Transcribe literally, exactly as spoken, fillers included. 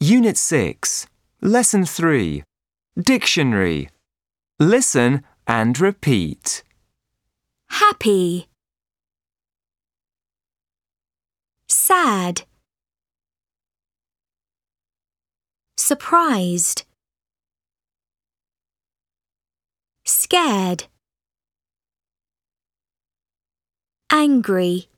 Unit six, Lesson three, Dictionary. Listen and repeat. Happy, sad, surprised, scared, angry.